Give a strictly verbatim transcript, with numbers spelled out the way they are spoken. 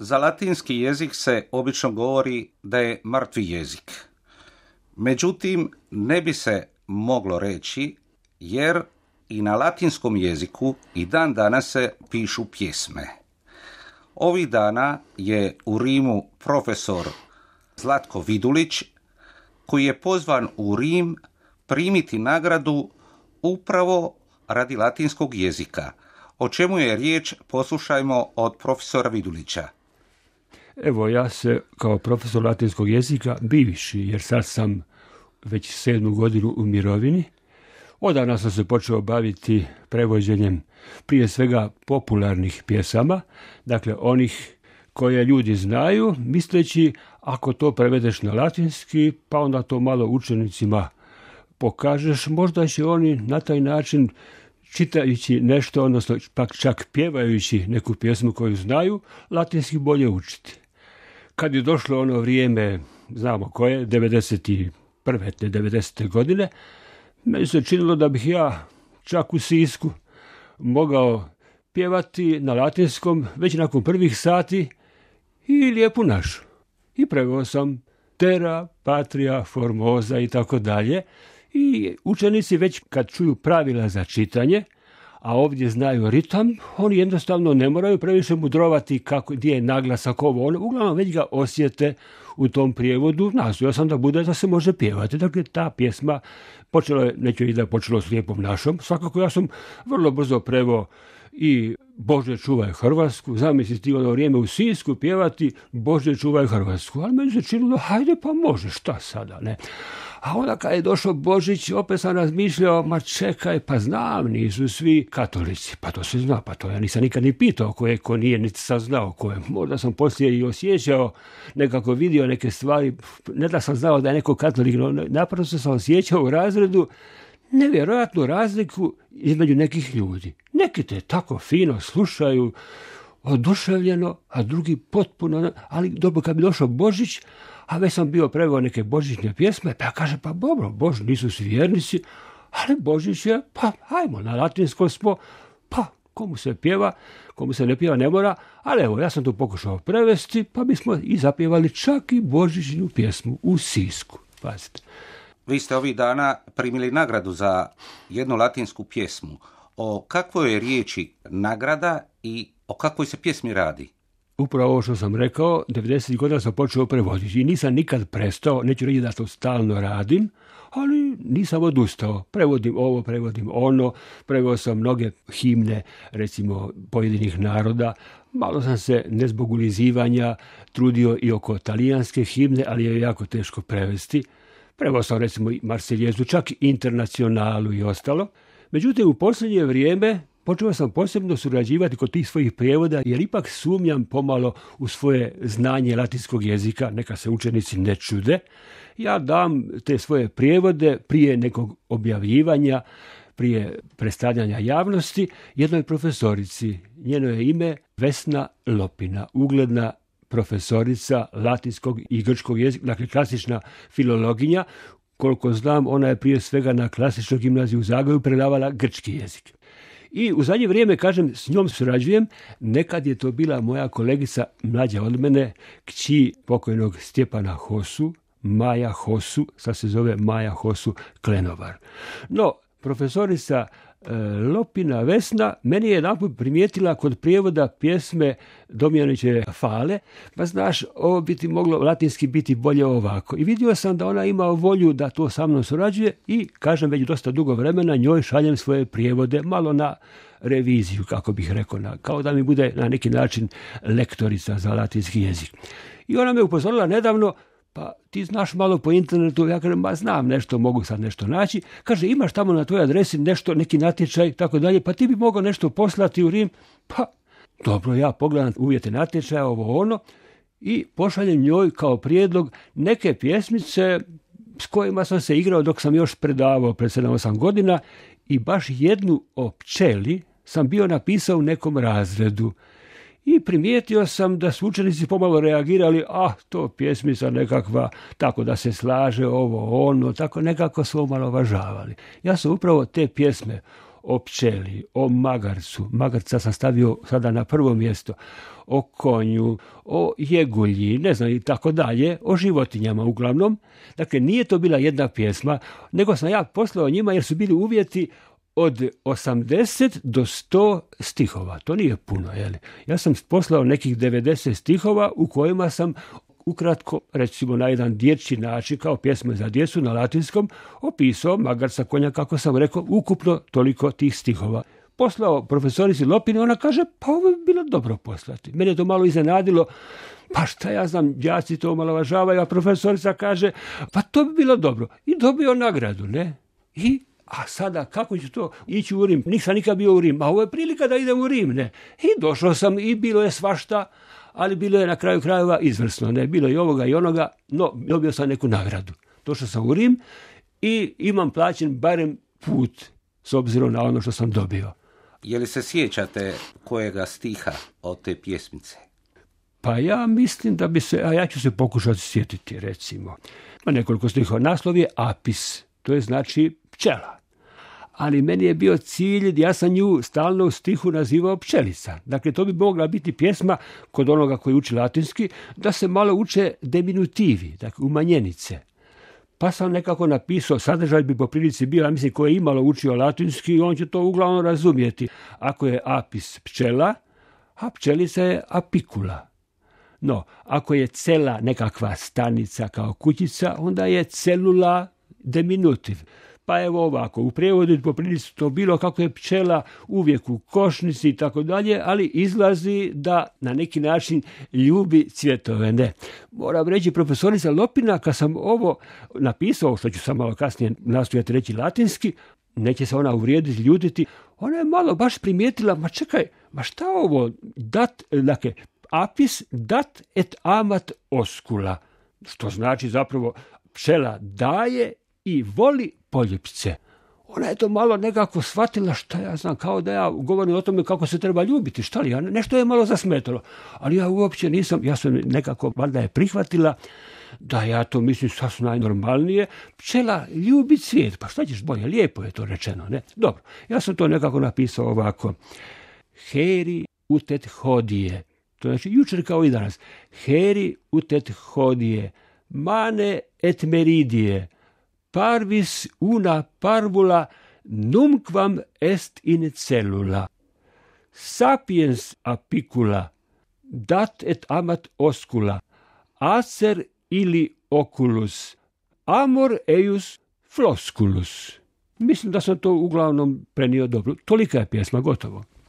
Za latinski jezik se obično govori da je mrtvi jezik. Međutim, ne bi se moglo reći jer i na latinskom jeziku i dan danas se pišu pjesme. Ovih dana je u Rimu profesor Zlatko Vidulić, koji je pozvan u Rim primiti nagradu upravo radi latinskog jezika. O čemu je riječ, poslušajmo od profesora Vidulića. Evo, ja se kao profesor latinskog jezika, bivši, jer sad sam već sedmu godinu u mirovini, odavno sam se počeo baviti prevođenjem prije svega popularnih pjesama, dakle onih koje ljudi znaju, misleći ako to prevedeš na latinski, pa onda to malo učenicima pokažeš, možda će oni na taj način, čitajući nešto, odnosno pak čak pjevajući neku pjesmu koju znaju, latinski bolje učiti. Kad je došlo ono vrijeme, znamo koje, devedeset prve devedesete godine, meni se činilo da bih ja čak u Sisku mogao pjevati na latinskom već nakon prvih sati i lijepu našu. I preveo sam Terra, Patria, Formosa i tako dalje. I učenici već kad čuju pravila za čitanje, a ovdje znaju ritam, oni jednostavno ne moraju previše mudrovati kako, gdje je naglasak ovo, ono, uglavnom već ga osjete u tom prijevodu. Nastojao sam da bude da se može pjevati. Dakle, ta pjesma počela je, neću i da je počelo s lijepom našom, svakako ja sam vrlo brzo preveo i Bože čuvaj Hrvatsku, zamisliti ono vrijeme u Sisku pjevati Bože čuvaj Hrvatsku, ali meni se činilo, hajde pa može, šta sada, ne? A onda kad je došao Božić, opet sam razmišljao, ma čekaj, pa znam, nisu svi katolici, pa to se zna, pa to ja nisam nikad ni pitao ko je, ko nije, niti sam znao ko je. Možda sam poslije i osjećao, nekako vidio neke stvari, ne da sam znao da je neko katolik, no naprosto sam osjećao u razredu nevjerojatnu razliku između nekih ljudi. Neki te tako fino slušaju, oduševljeno, a drugi potpuno, ali dobro kad bi došao Božić, a već sam bio preveo neke božićne pjesme, pa ja kažem, pa dobro, Bož, nisu svi vjernici, ali Božić je, pa hajmo, na latinskom smo, pa komu se pjeva, komu se ne pjeva ne mora, ali evo, ja sam to pokušao prevesti, pa bismo i zapjevali čak i božićnu pjesmu u Sisku, pazite. Vi ste ovih dana primili nagradu za jednu latinsku pjesmu. O kakvoj je riječi nagrada i o kakvoj se pjesmi radi? Upravo ovo što sam rekao, devedesetih godina sam počeo prevoditi i nisam nikad prestao, neću reći da to stalno radim, ali nisam odustao. Prevodim ovo, prevodim ono, preveo sam mnoge himne, recimo pojedinih naroda. Malo sam se, ne zbog ulizivanja, trudio i oko talijanske himne, ali je jako teško prevesti. Preveo sam recimo i Marseljezu, čak internacionalu i ostalo. Međutim, u posljednje vrijeme počeo sam posebno surađivati kod tih svojih prijevoda, jer ipak sumnjam pomalo u svoje znanje latinskog jezika, neka se učenici ne čude. Ja dam te svoje prijevode prije nekog objavljivanja, prije predstavljanja javnosti, jednoj profesorici. Njeno je ime Vesna Lopina, ugledna profesorica latinskog i grčkog jezika, dakle klasična filologinja. Koliko znam, ona je prije svega na klasičnoj gimnaziji u Zagrebu predavala grčki jezik. I u zadnje vrijeme, kažem, s njom surađujem. Nekad je to bila moja kolegica mlađa od mene, kći pokojnog Stjepana Hosu, Maja Hosu, sad se zove Maja Hosu Klenovar. No, profesorica e, Lopina Vesna meni je jedanput primijetila kod prijevoda pjesme Domjanićeve Fale, pa znaš, ovo bi ti moglo latinski biti bolje ovako. I vidio sam da ona ima volju da to sa mnom surađuje i, kažem, već dosta dugo vremena njoj šaljem svoje prijevode, malo na reviziju, kako bih rekao, na, kao da mi bude na neki način lektorica za latinski jezik. I ona me upozorila nedavno, pa ti znaš malo po internetu, ja kažem, ba znam nešto, mogu sad nešto naći. Kaže, imaš tamo na tvojoj adresi nešto, neki natječaj, tako dalje, pa ti bi mogao nešto poslati u Rim. Pa, dobro, ja pogledam uvjete natječaja, ovo ono, i pošaljem njoj kao prijedlog neke pjesmice s kojima sam se igrao dok sam još predavao pred sedam osam godina i baš jednu o pčeli sam bio napisao u nekom razredu. I primijetio sam da su učenici pomalo reagirali, ah, to pjesmica nekakva, tako da se slaže ovo, ono, tako nekako su omalovažavali. Ja sam upravo te pjesme o pčeli, o magarcu, magarca sam stavio sada na prvo mjesto, o konju, o jegulji, ne znam i tako dalje, o životinjama uglavnom. Dakle, nije to bila jedna pjesma, nego sam ja poslao njima jer su bili uvjeti od osamdeset do sto stihova. To nije puno, jel? Ja sam poslao nekih devedeset stihova u kojima sam ukratko, recimo na jedan dječji način, kao pjesme za djecu na latinskom, opisao magarca, konja, kako sam rekao, ukupno toliko tih stihova. Poslao profesorici Lopini, ona kaže, pa ovo je bilo dobro poslati. Mene je to malo iznenadilo, pa šta ja znam, đaci to omalovažavaju, a profesorica kaže, pa to bi bilo dobro. I dobio nagradu, ne? I, a sada, kako ću to ići u Rim? Nisam nikad bio u Rim, a ovo je prilika da idem u Rim, ne? I došao sam i bilo je svašta, ali bilo je na kraju krajeva izvrsno, ne? Bilo je i ovoga i onoga, no dobio sam neku nagradu. Došao sam u Rim i imam plaćen barem put, s obzirom na ono što sam dobio. Je li se sjećate kojega stiha od te pjesmice? Pa ja mislim da bi se, a ja ću se pokušati sjetiti, recimo. Ma nekoliko stihova. Naslov je Apis, to je znači pčela. Ali meni je bio cilj, ja sam nju stalno u stihu nazivao pčelica. Dakle, to bi mogla biti pjesma kod onoga koji uči latinski, da se malo uče diminutivi, dakle umanjenice. Pa sam nekako napisao, sadržaj bi po prilici bio, ja mislim, ko je imalo učio latinski, on će to uglavnom razumjeti. Ako je apis pčela, a pčelica je apicula. No, ako je cela nekakva stanica kao kućica, onda je celula diminutiv. Pa evo ovako, u prijevodu po prilici to bilo kako je pčela uvijek u košnici i tako dalje, ali izlazi da na neki način ljubi cvjetove. Ne. Moram reći, profesorica Lopina, kad sam ovo napisao, što ću sam malo kasnije nastojati reći latinski, neće se ona uvrijediti, ljutiti, ona je malo baš primijetila, ma čekaj, ma šta ovo, dat, dakle, apis dat et amat oscula, što znači zapravo pčela daje i voli poljupce. Ona je to malo nekako shvatila, šta ja znam, kao da ja govorim o tome kako se treba ljubiti, šta li, ja, nešto je malo zasmetalo, ali ja uopće nisam, ja sam nekako, valjda je prihvatila da ja to mislim sasvim najnormalnije, pčela ljubi cvijet, pa šta ćeš bolje, lijepo je to rečeno, ne? Dobro, ja sam to nekako napisao ovako, heri utet hodije, to znači jučer kao i danas, heri utet hodije, mane et meridije, parvis una parvula numquam est in cellula. Sapiens apicula, dat et amat oscula, acer ili oculus, amor eius flosculus. Mislim da sam to uglavnom prenio dobro. Tolika je pjesma, gotovo.